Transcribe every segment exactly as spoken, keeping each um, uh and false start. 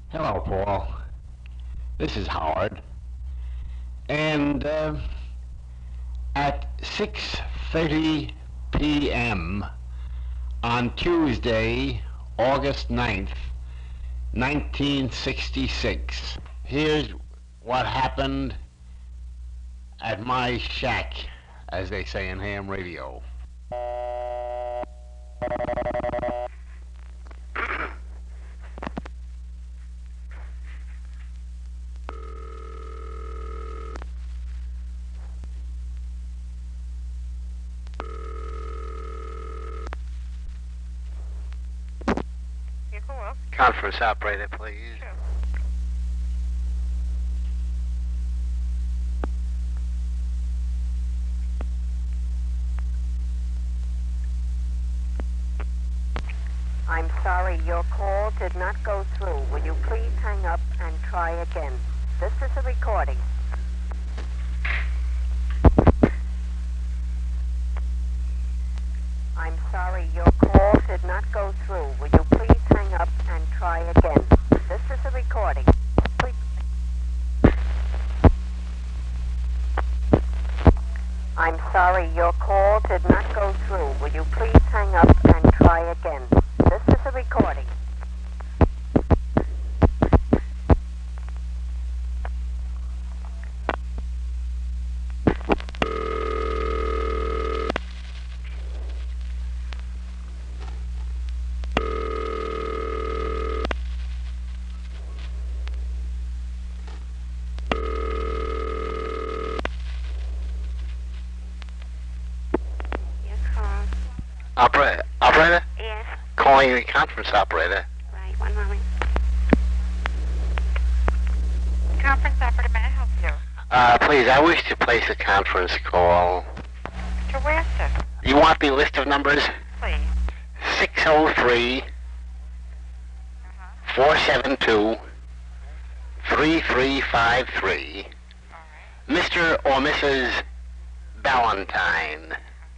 Hello, Paul. This is Howard. And uh, at six thirty p m on Tuesday, August ninth, nineteen sixty-six, here's what happened at my shack, as they say in ham radio. Conference operator, please. Sure. I'm sorry, your call did not go through. Will you please hang up and try again? This is a recording. I'm sorry, your call did not go through. Will you please hang up and try again? This is a recording. Please. I'm sorry, your call did not go through. Will you please hang up and try again? This is a recording. Yes, call. Operator? Operator? Yes. Calling the conference operator. Right, one moment. Conference operator, may I help you? Uh, please, I wish to place a conference call. To where, sir? You want the list of numbers? Please. six oh three, Uh-huh. four seven two, three three five three. All right. Mister or Missus Ballantyne.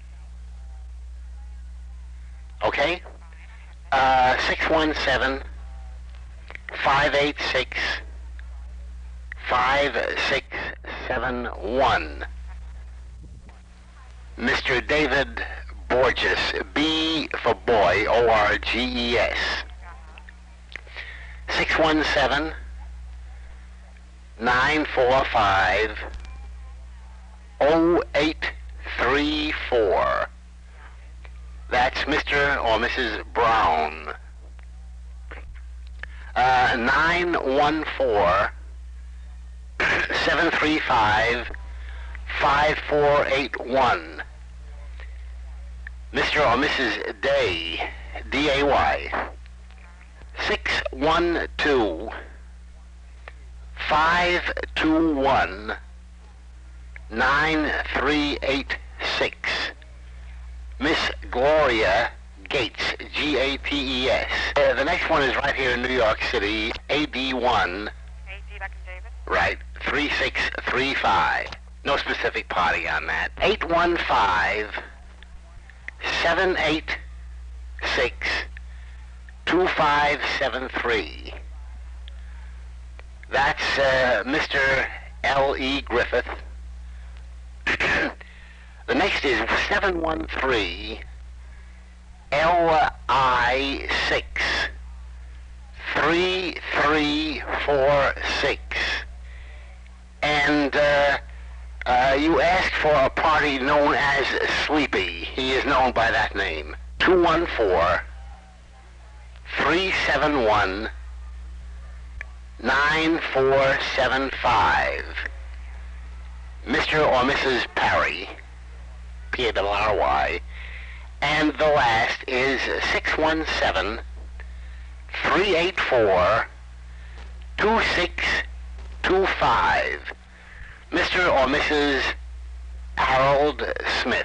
Okay? Uh, six one seven, five eight six, five six seven one. Mister David Borges, B for boy, O R G E S. six one seven, nine four five, oh eight three four. That's Mister or Missus Brown. Uh, nine one four, seven three five, five four eight one. Mister or Missus Day, D A Y. six one two, five two one, nine three eight six. Miss Gloria Gates, G A T E S. Uh, the next one is right here in New York City, A D one, A G like in David? right, three six three five. No specific party on that. eight one five, seven eight six, two five seven three. That's uh, Mister L E Griffith. The next is seven one three, L I six, three three four six. And uh, uh, you asked for a party known as Sleepy. He is known by that name. two one four, three seven one, nine four seven five. Mister or Missus Parry, P A R R Y. And the last is six one seven, three eight four, two six two five. Mister or Missus Harold Smith.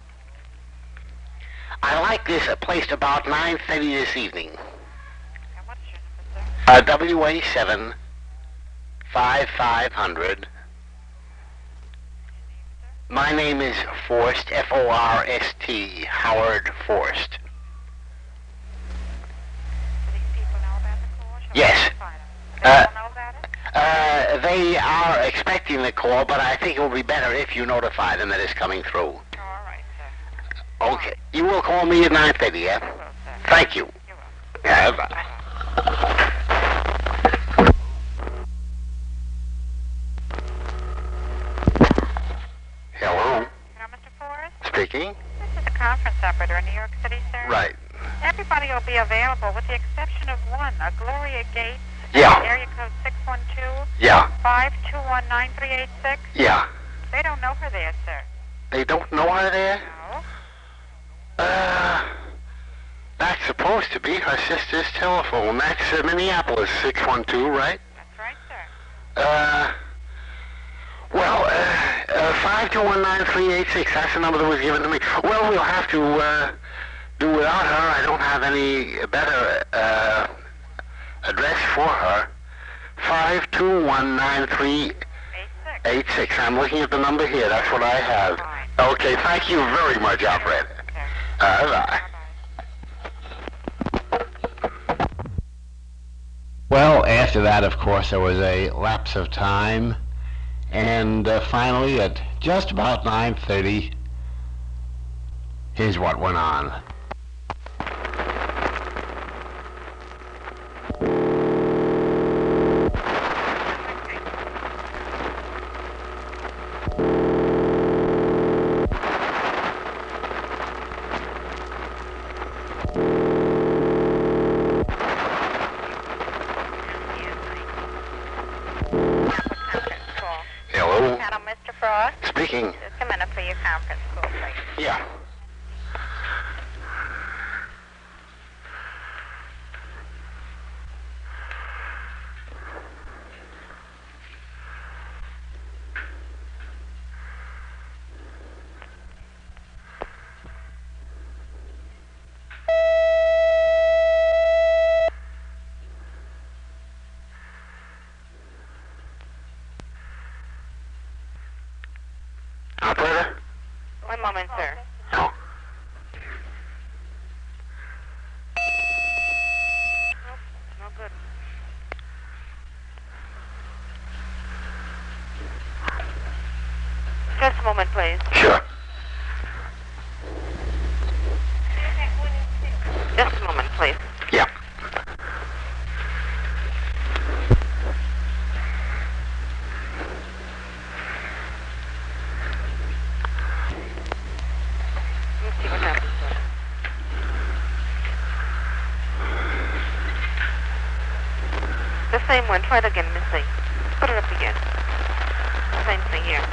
I like this uh, placed about nine thirty this evening. And what's your number, sir? Uh, W A seven, five five hundred. My name is Forst, F O R S T, Howard Forst. Do these people know about the call? Shall I Yes. notify them? they Uh, all know about it? Uh, they are expecting the call, but I think it will be better if you notify them that it's coming through. All right, sir. Okay. You will call me at nine thirty, yeah? I will, sir. Thank you. You will. Yeah, bye. Hello? Hello, Mister Forrest? Speaking? This is the conference operator in New York City, sir. Right. Everybody will be available with the exception of one, a Gloria Gates. Yeah. Area code six one two, Yeah. five two one, nine three eight six. Yeah. They don't know her there, sir. They don't know her there? No. Uh, that's supposed to be her sister's telephone. That's uh, Minneapolis six one two, right? That's right, sir. Uh, well, uh, uh, five two one nine three eight six, that's the number that was given to me. Well, we'll have to, uh, do without her. I don't have any better, uh, address for her. five two one nine three Eight six. eight six. I'm looking at the number here. That's what I have. Fine. Okay, thank you very much, operator. Okay. Uh, bye. Bye-bye. Well, after that, of course, there was a lapse of time. And uh, finally, at just about nine thirty, here's what went on. Hello? Hello, Mister Frost. Speaking. Just a minute for your conference call, please. Yeah. Operator? One moment, sir. No. No good. Just a moment, please. Sure. Just a moment, please. Yeah. Let's see what happens, sir. The same one. Try it again, Missy. Put it up again. Same thing here.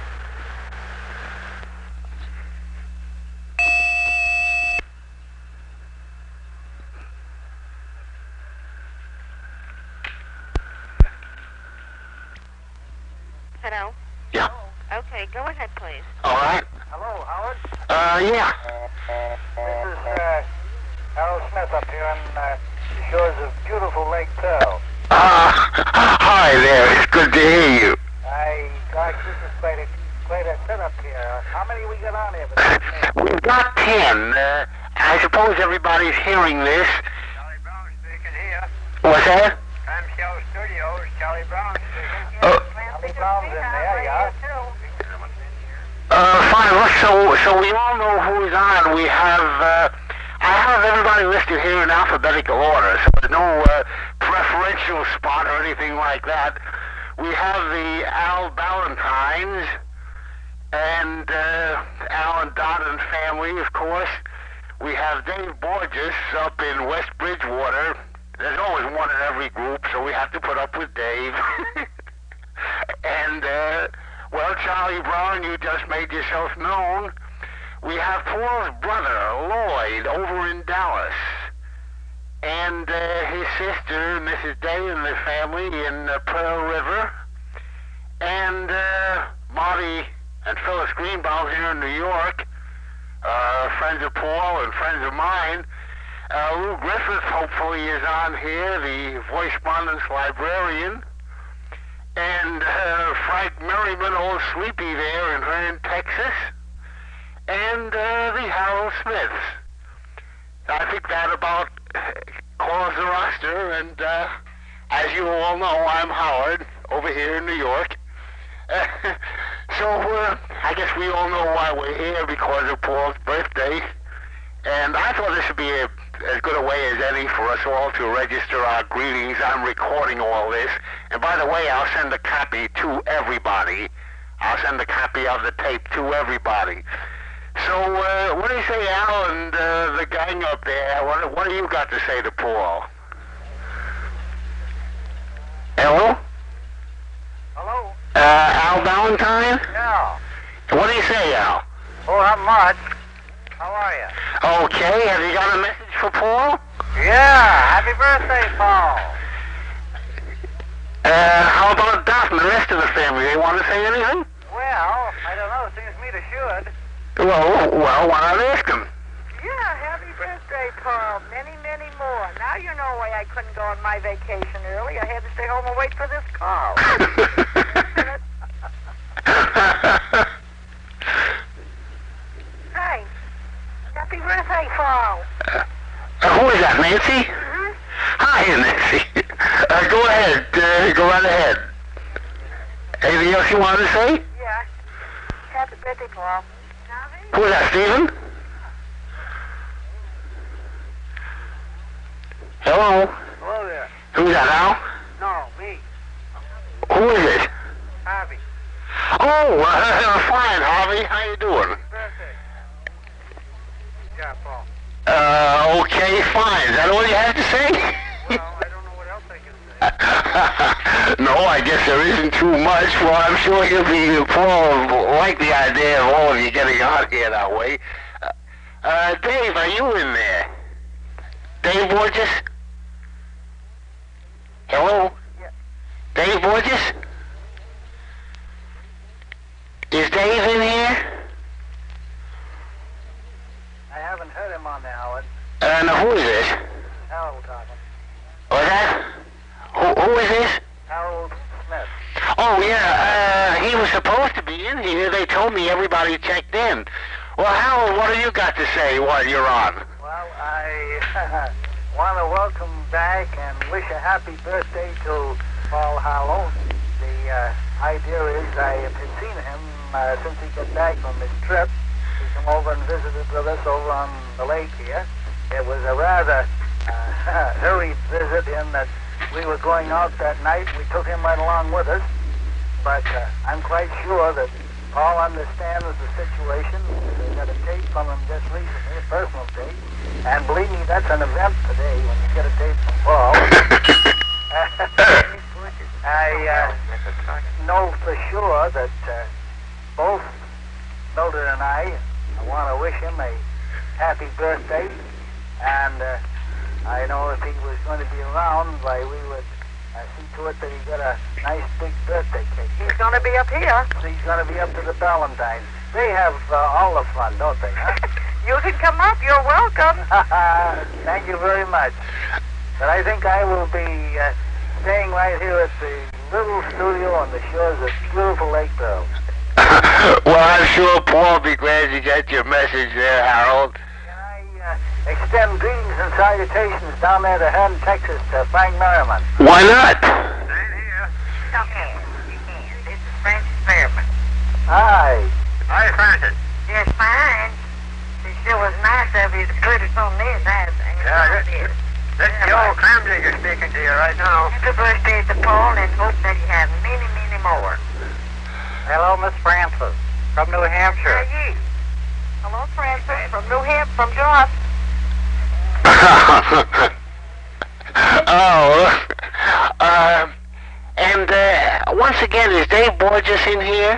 Hello? Yeah. Okay, go ahead, please. All right. Hello, Howard. Uh, yeah. This is uh, Harold Smith up here on uh, the shores of beautiful Lake Pearl. Uh, hi there. It's good to hear you. I, gosh, this is quite a quite a setup here. How many we got on here? But We've got ten. Uh, I suppose everybody's hearing this. Charlie Brown speaking here. What's that? Clamshell Studios, Charlie Brown speaking. Uh, Charlie Brown's in there, yeah. Uh, fine. Look, so, so we all know who's on. We have, uh, I have everybody listed here in alphabetical order, so there's no, uh, preferential spot or anything like that. We have the Al Ballantynes and, uh, Al and Dot and family, of course. We have Dave Borges up in West Bridgewater. There's always one in every group, so we have to put up with Dave. And, uh, well, Charlie Brown, you just made yourself known. We have Paul's brother, Lloyd, over in Dallas. And uh, his sister, Missus Day, and the family in uh, Pearl River. And uh, Marty and Phyllis Greenbaum here in New York. Uh, friends of Paul and friends of mine. Uh, Lou Griffith, hopefully, is on here, the Voice-Spondence librarian. And uh, Frank Merriman, old Sleepy there in Hearn, Texas. And uh, the Harold Smiths. I think that about calls the roster, and uh, as you all know, I'm Howard, over here in New York. Uh, so, uh, I guess we all know why we're here, because of Paul's birthday. And I thought this would be a, as good a way as any for us all to register our greetings. I'm recording all this. And by the way, I'll send a copy to everybody. I'll send a copy of the tape to everybody. So, uh, what do you say, Al, and uh, the gang up there? What, what do you got to say to Paul? Hello? Hello? Uh, Al Valentine? Yeah. What do you say, Al? Oh, not much. How are you? Okay, have you got a message for Paul? Yeah. Happy birthday, Paul. Uh, how about Doc and the rest of the family? They want to say anything? Well, I don't know. Seems to me they should. Well, well, why not ask them? Yeah, happy birthday, Paul. Many, many more. Now you know why I couldn't go on my vacation early. I had to stay home and wait for this call. Hey, happy birthday, Paul. Uh, who is that, Nancy? Mm-hmm. Hi, Nancy. Uh, go ahead. Uh, go right ahead. Anything else you wanted to say? Yeah. Happy birthday, Paul. Who is that, Stephen? Hello? Hello there. Who's that, Al? No, me. Who is it? Harvey. Oh, uh, fine, Harvey. How you doing? Birthday. Yeah, Paul. Uh, okay, fine. Is that all you have to say? Well, I don't know what else I can say. No, I guess there isn't too much. Well, I'm sure he'll be, Paul will like the idea of all of you getting out here that way. Uh, uh, Dave, are you in there? Dave Borges? Hello? Yeah. Dave Borges? Is Dave in here? I haven't heard him on there, Howard. Uh, now who is this? Harold talking. What's that? Who, who is this? Harold Smith. Oh, yeah, uh, he was supposed to be in here. They told me everybody checked in. Well, Harold, what do you got to say while you're on? Well, I want to welcome back and wish a happy birthday to Paul Harlow. The uh, idea is I have seen him uh, since he got back from his trip. He came over and visited with us over on the lake here. It was a rather uh, hurried visit in that we were going out that night. We took him right along with us. But uh, I'm quite sure that Paul understands the situation. We got a tape from him just recently, a personal tape. And believe me, that's an event today when you get a tape from Paul. I uh, know for sure that uh, both Mildred and I, I want to wish him a happy birthday. And uh, I know if he was going to be around, why we would uh, see to it that he got a nice big birthday cake. He's going to be up here. He's going to be up to the Valentines. They have uh, all the fun, don't they, huh? You can come up. You're welcome. Thank you very much. But I think I will be uh, staying right here at the little studio on the shores of beautiful Lake Bell. Well, I'm sure Paul will be glad to get your message there, Harold. Can I uh, extend greetings and salutations down there to Hearn, Texas, to Frank Merriman? Why not? Right here. Okay. You can. This is Francis Fairman. Hi. Hi, Francis. Yes, fine. It sure was nice of you to put us on this. I, Yeah, this, this is the old clam digger speaking to you right now. Happy birthday to Paul, and hope that you have many, many more. Hello, Miss Francis, from New Hampshire. How are you? Hello, Francis, from New Hampshire, from Josh. Oh, uh, and uh, once again, is Dave Borges in here?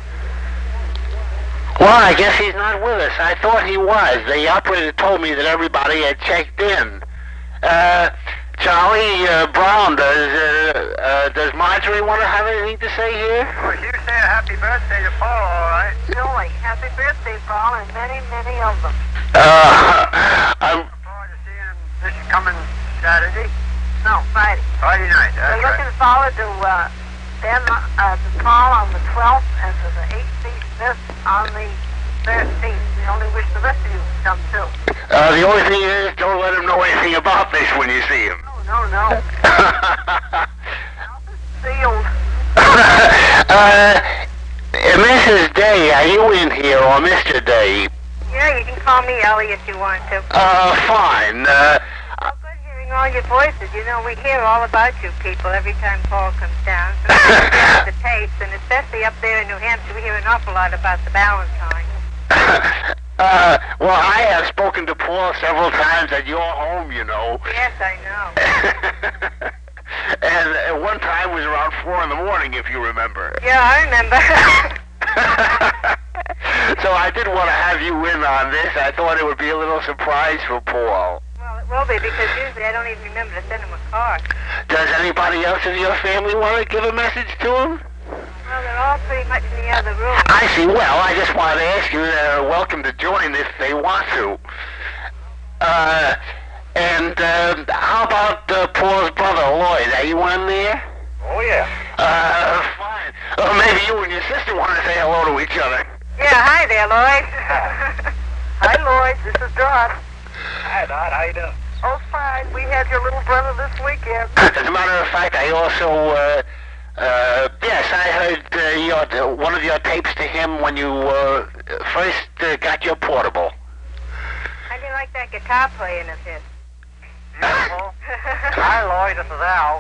Well, I guess he's not with us. I thought he was. The operator told me that everybody had checked in. Uh, Charlie uh, Brown, does uh, uh, does Marjorie want to have anything to say here? Well, you say a happy birthday to Paul, all right? Joy, happy birthday, Paul, and many, many of them. Uh, I'm. Looking forward to seeing him this coming Saturday. No, Friday. Friday night, that's We're right. looking forward to uh, then uh, to Paul on the twelfth and to the H C Smith on the thirteenth. We only wish the rest of you to come too. Uh, the only thing is, don't let him know anything about this when you see him. No, no, no. you in here or Mister Day? Yeah, you can call me Ellie if you want to. Uh, fine. Uh, Oh, good hearing all your voices. You know, we hear all about you people every time Paul comes down. Sometimes we have the tapes, and especially up there in New Hampshire, we hear an awful lot about the Valentine. uh, well, I have spoken to Paul several times at your home, you know. Yes, I know. And at one time was around four in the morning, if you remember. Yeah, I remember. So I did want to have you in on this. I thought it would be a little surprise for Paul. Well, it will be, because usually I don't even remember to send him a card. Does anybody else in your family want to give a message to him? Well, they're all pretty much in the other room. I see. Well, I just wanted to ask you, they're welcome to join if they want to. Uh, and uh, how about uh, Paul's brother, Lloyd? Are you in there? Oh, yeah. Uh, fine. Uh, maybe you and your sister want to say hello to each other. Yeah, hi there, Lloyd. Hi, Lloyd. This is Dot. Hi, Dot. How you doing? Oh, fine. We had your little brother this weekend. As a matter of fact, I also, uh, uh, yes, I heard uh, your, one of your tapes to him when you uh, first uh, got your portable. How do you like that guitar playing of his? Beautiful. Hi, Lloyd. This is Al.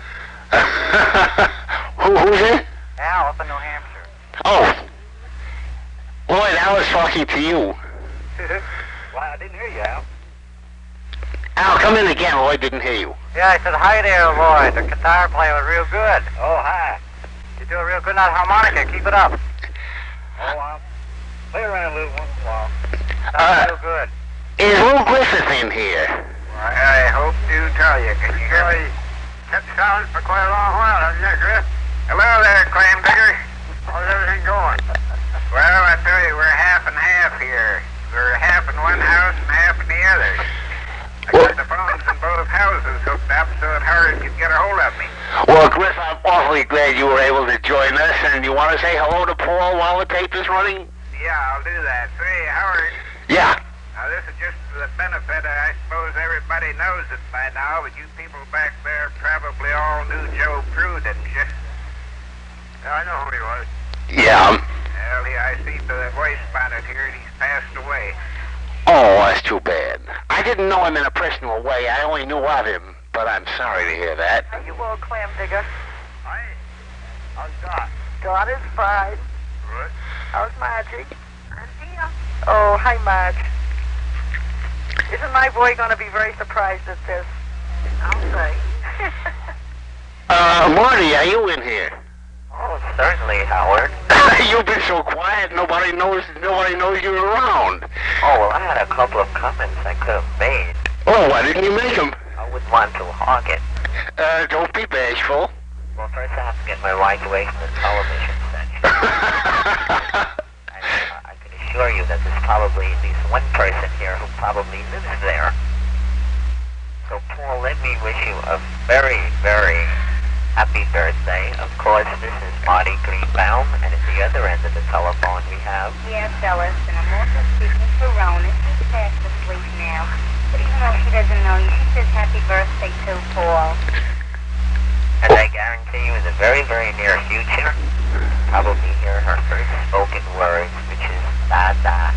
Who, who's it? Al up in New Hampshire. Oh. Lloyd, I was talking to you. Well, I didn't hear you, Al. Al, come in again. Lloyd didn't hear you. Yeah, I said, hi there, Lloyd. The guitar player was real good. Oh, hi. You do a real good on harmonica. Keep it up. Oh, I'll play around a little once in a while. Sounds Uh, real good. Is Lou Griffith in here? I, I hope to tell you. Can you hear me? Kept silent for quite a long while, hasn't it, Griff? Hello there, Clam Digger. How's everything going? Well, I tell you, we're half and half here. We're half in one house and half in the other. I got the phones in both houses hooked up so that Howard could get a hold of me. Well, Griff, I'm awfully glad you were able to join us, and you want to say hello to Paul while the tape is running? Yeah, I'll do that. Say, Howard, Yeah. now this is just for the benefit. I suppose everybody knows it by now, but you people back there probably all knew Joe Prue, didn't you? Yeah, I know who he was. Yeah. Well, he, I see by the voice bonnet here, he's passed away. Oh, that's too bad. I didn't know him in a personal way. I only knew of him, but I'm sorry to hear that. Are you all, Clam Digger? Hi. How's Dot? Dot is fine. Good. How's Margie? I'm here. Oh, hi, Marge. Isn't my boy going to be very surprised at this? I'll say. Uh, Marty, are you in here? Oh, certainly, Howard. You've been so quiet, nobody knows nobody knows you're around. Oh, well, I had a couple of comments I could have made. Oh, why didn't you make them? I wouldn't want to hog it. Uh, don't be bashful. Well, first I have to get my wife away from the television set. And uh, I can assure you that there's probably at least one person here who probably lives there. So, Paul, let me wish you a very, very happy birthday. Of course, this is Marty Greenbaum, and at the other end of the telephone we have... Yes, Ellis, and I'm also speaking for Rona. She's fast asleep now. But even though she doesn't know you, she says happy birthday to Paul. And I guarantee you in the very, very near future, probably hear her first spoken words, which is da-da.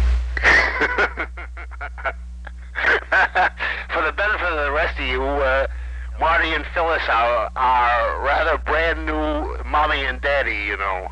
For the benefit of the rest of you, uh, Marty and Phyllis are, are rather brand new mommy and daddy, you know.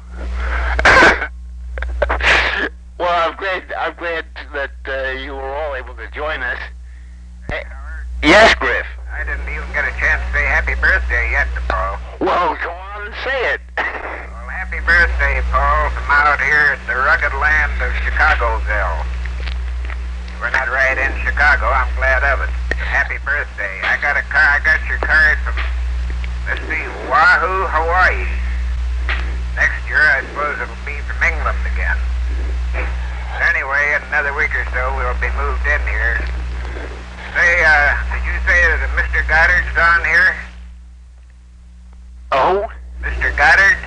Well, I'm glad, I'm glad that uh, you were all able to join us. Hey, yes, Griff. I didn't even get a chance to say happy birthday yet to Paul. Well, go on and say it. Well, happy birthday, Paul, from out here at the rugged land of Chicagoville. We're not right in Chicago. I'm glad of it. Happy birthday. I got a car. I got your card from, let's see, Wahoo, Hawaii. Next year, I suppose it'll be from England again. But anyway, in another week or so, we'll be moved in here. Say, uh, did you say that Mister Goddard's on here? Oh? Mister Goddard?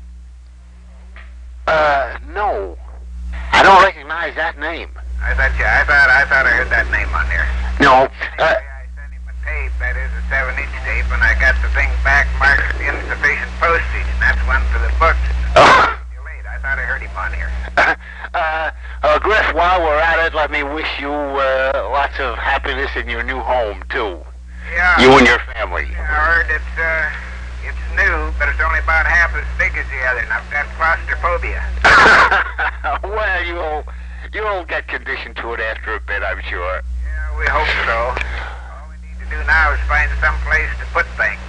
Uh, no. I don't recognize that name. I thought you, I thought, I thought I heard that name on there. No. Uh, Anyway, I sent him a tape, that is a seven-inch tape, and I got the thing back marked insufficient postage, and that's one for the books. oh. You're late. I thought I heard him on here. Uh, Griff, while we're at it, let me wish you uh, lots of happiness in your new home, too. Yeah. You and your family. I heard it's, uh, it's new, but it's only about half as big as the other, and I've got claustrophobia. Well, you'll, you'll get conditioned to it after a bit, I'm sure. Yeah, we hope so. All we need to do now is find some place to put things.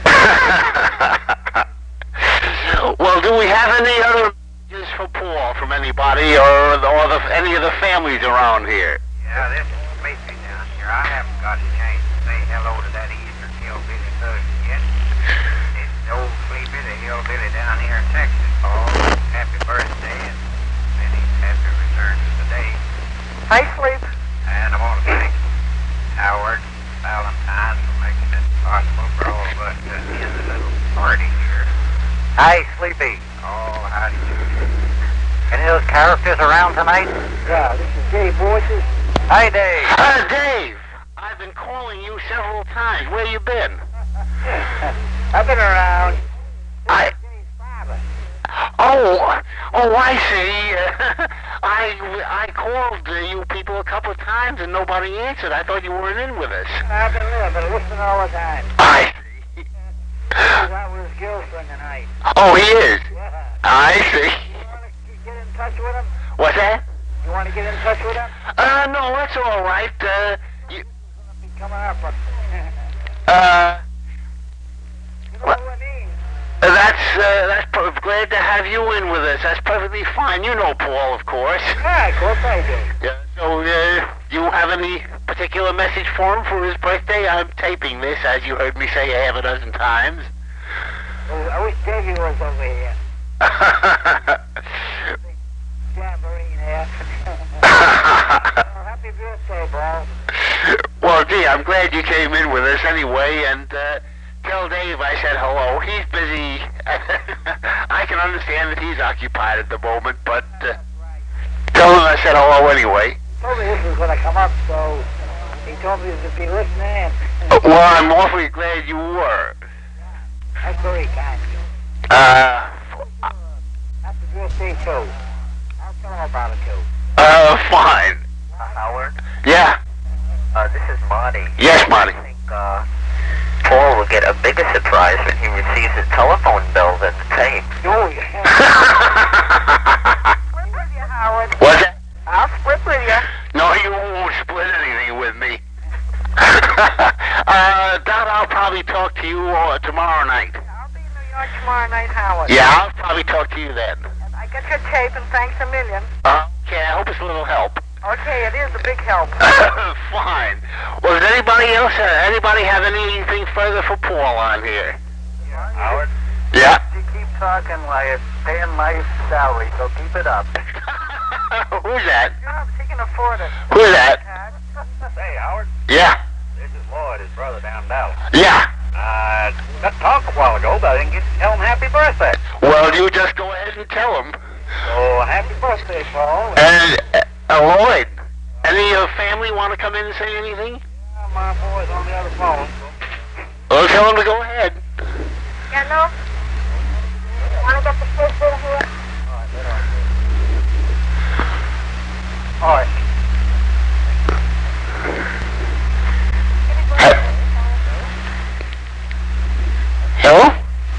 Well, do we have any other messages for Paul from anybody or, the, or the, any of the families around here? Yeah, this is Sleepy down here. I haven't got a chance to say hello to that Eastern hillbilly cousin yet. It's old Sleepy, the hillbilly down here in Texas, Paul. Happy birthday, and many happy returns of the day. Hi, Sleep. And I want to thank Howard Valentine for making it possible for all of us to attend the little party here. Hi, Sleepy. Oh, how do you do? Any of those characters around tonight? Yeah, this is Dave Voices. Hi, Dave. Uh, Dave, I've been calling you several times. Where you been? I've been around. I... Oh, oh, I see. Uh, I, I called uh, you people a couple of times and nobody answered. I thought you weren't in with us. I've been there, but listening all the time. I see. He's out with his girlfriend tonight. Oh, he is? Yeah. I see. You want to get in touch with him? What's that? You want to get in touch with him? Uh, no, that's all right. Uh, you, He's coming up. uh, You know what? what I mean? That's, uh, that's per- glad to have you in with us. That's perfectly fine. You know Paul, of course. Yeah, of course I do. Yeah, so, uh, you have any particular message for him for his birthday? I'm taping this, as you heard me say half a dozen times. Well, I wish Davey was over here. Jamboree here. Well, happy birthday, bro. Well, gee, I'm glad you came in with us anyway, and, uh, tell Dave I said hello. He's busy. I can understand that he's occupied at the moment, but, uh, tell him I said hello anyway. He told me this was going to come up, so he told me to be listening. Well, I'm awfully glad you were. That's very kind of you. Uh, Happy birthday, too. I'll tell him about it, too. uh, fine. Uh, Howard, Yeah. uh, this is Marty. Yes, Marty. I think uh, Paul will get a bigger surprise when he receives his telephone bill than the tape. Oh, yeah. Split with you, Howard. What's that? I'll split with you. No, you won't split anything with me. uh, Don, I'll probably talk to you uh, tomorrow night. I'll be in New York tomorrow night, Howard. Yeah, I'll probably talk to you then. I got your tape, and thanks a million. Uh, okay, I hope it's a little help. Okay, it is a big help. Fine. Well, does anybody else, uh, anybody have anything further for Paul on here? Howard, Yeah. you keep talking while you're paying my salary, so keep it up. Who's that? Yeah, he can afford it. Who's that? Hey, Howard, Yeah. this is Lloyd, his brother down in Dallas. Yeah. Uh, got to talk a while ago, but I didn't get to tell him happy birthday. Well, you just go ahead and tell him. So, happy birthday, Paul. And, uh, uh, Lloyd, any of your family want to come in and say anything? My boy's on the other phone. Well, tell him to go ahead. Yeah, no? Want to get the kids in here? All right. Hello?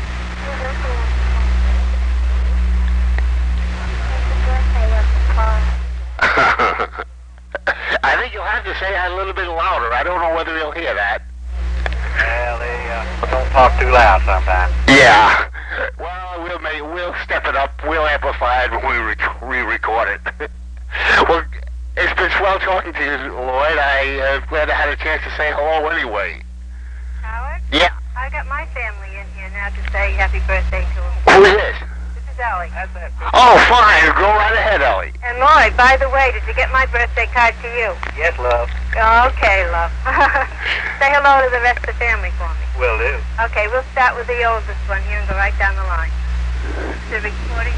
I think you'll have to say that a little bit louder. I don't know whether he'll hear that. Well, they uh, don't talk too loud sometimes. Yeah. Well, we'll make, we'll step it up. We'll amplify it when we rec- re-record it. Well, it's been swell talking to you, Lloyd. I, uh, glad I had a chance to say hello anyway. Howard? Yeah. I got my family in here now to say happy birthday to him. Who is this? This is Ellie. That's it. Oh, fine. Go right ahead, Ellie. And Lloyd, by the way, did you get my birthday card to you? Yes, love. Okay, love. Say hello to the rest of the family for me. Will do. Okay, we'll start with the oldest one here and go right down the line. The recording.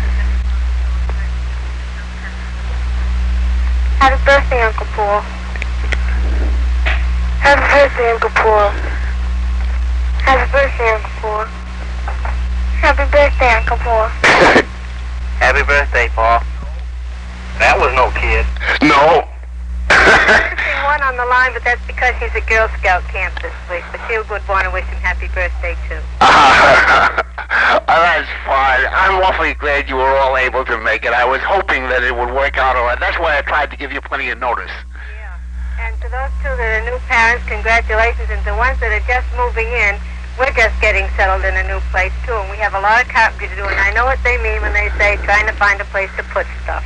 Happy birthday, Uncle Paul. Happy birthday, Uncle Paul. Happy birthday, Uncle Paul. Happy birthday, Uncle Paul. Happy birthday, Paul. That was no kid. No. Interesting one on the line, but that's because he's at Girl Scout camp this week. But you would want to wish him happy birthday, too. Uh, that's fine. I'm awfully glad you were all able to make it. I was hoping that it would work out all right. That's why I tried to give you plenty of notice. Yeah. And to those two that are new parents, congratulations. And to the ones that are just moving in, we're just getting settled in a new place, too. And we have a lot of carpentry to do. And I know what they mean when they say trying to find a place to put stuff.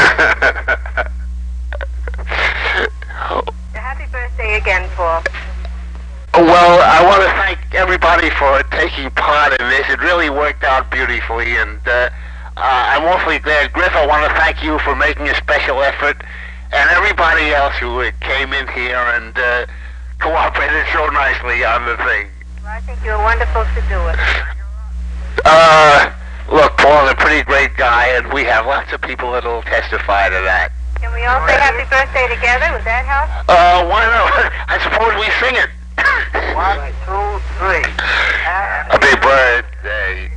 Happy birthday again, Paul. Well, I want to thank everybody for taking part in this. It really worked out beautifully, and uh, uh, I'm awfully glad. Griff, I want to thank you for making a special effort, and everybody else who uh, came in here and uh, cooperated so nicely on the thing. Well, I think you're wonderful to do it. Uh, look, Paul's a pretty great guy, and we have lots of people that will testify to that. Can we all say happy birthday together? Would that help? Uh, why not? I suppose we sing it. One, two, three. Happy birthday.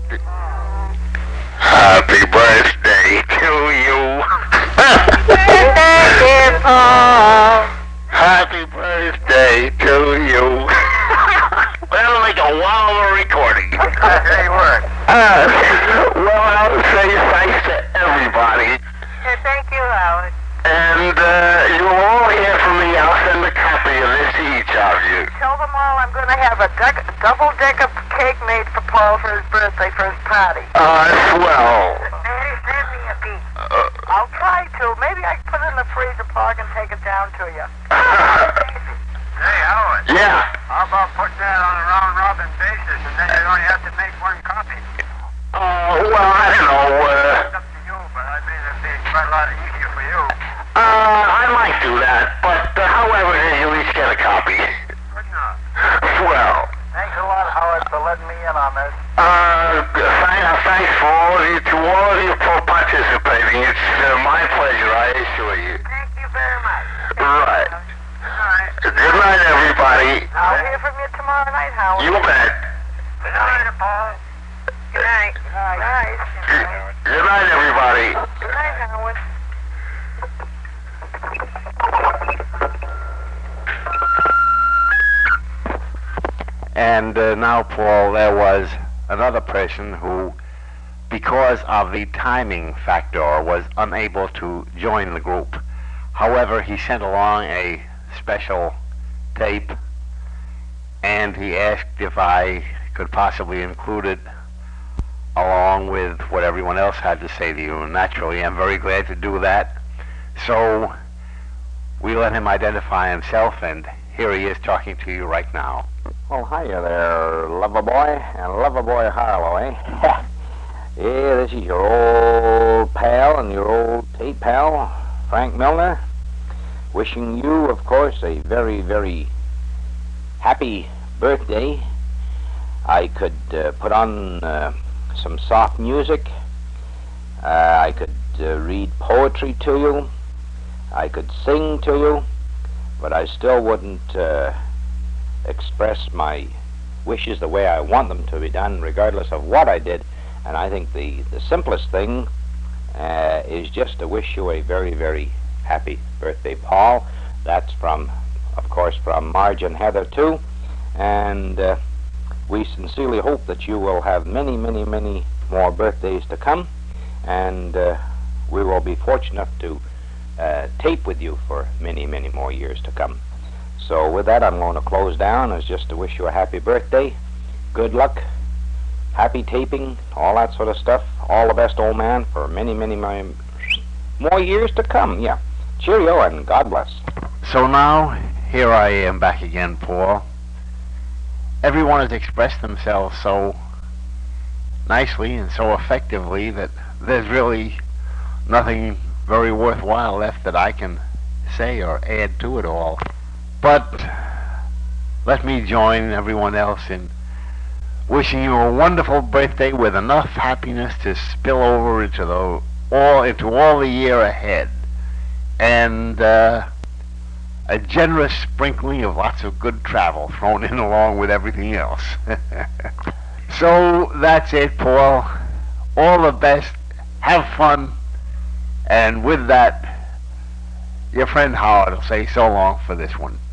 Happy birthday to you. Birthday, dear Paul. Happy birthday to you. That'll make a wow of a recording. Hey, work. Uh, well, I'll say thanks to everybody. Yeah, thank you, Howard. And uh, you will all hear from me. I'll send a copy of this to each of you. Tell them all I'm going to have a duck, double-decker cake made for Paul for his birthday, for his party. Uh, swell. Daddy, send me a beat. Uh, I'll try to. Maybe I can put it in the freezer plug and take it down to you. Hey, Howard. yeah. How about putting that on a round-robin basis, and then you only have to make one copy? Uh, well, I don't know. Uh, It's up to you, but I mean, it'd be quite a lot easier for you. uh, I might do that, but uh, however, you each get a copy. Good enough. Swell. Thanks a lot, Howard, for letting me in on this. Uh, thank, thanks for all of you, to all of you for participating. It's uh, my pleasure, I assure you. Thank you very much. Right. All right. Good night, everybody. I'll hear from you tomorrow night, Howard. You bet. Good night, Paul. Good night. Good night. Good night, everybody. Good night, Howard. And uh, now, Paul, there was another person who, because of the timing factor, was unable to join the group. However, he sent along a special tape, and he asked if I could possibly include it along with what everyone else had to say to you. And naturally, I'm very glad to do that. So we let him identify himself, and here he is talking to you right now. Well, hiya there, Loverboy and Loverboy Harlow, eh? Yeah, this is your old pal and your old tape pal, Frank Milner, wishing you, of course, a very, very happy birthday. I could uh, put on uh, some soft music. Uh, I could uh, read poetry to you. I could sing to you, but I still wouldn't uh, express my wishes the way I want them to be done, regardless of what I did. And I think the, the simplest thing uh, is just to wish you a very, very happy birthday, Paul. That's from, of course, from Marge and Heather, too. And uh, we sincerely hope that you will have many, many, many more birthdays to come. And uh, we will be fortunate enough to uh, tape with you for many, many more years to come. So with that, I'm going to close down as just to wish you a happy birthday, good luck, happy taping, all that sort of stuff. All the best, old man, for many, many, many more years to come. Yeah. Cheerio and God bless. So now, here I am back again, Paul. Everyone has expressed themselves so nicely and so effectively that there's really nothing very worthwhile left that I can say or add to it all. But let me join everyone else in wishing you a wonderful birthday with enough happiness to spill over into the all into all the year ahead, and uh, a generous sprinkling of lots of good travel thrown in along with everything else. So that's it, Paul. All the best. Have fun. And with that, your friend Howard will say so long for this one.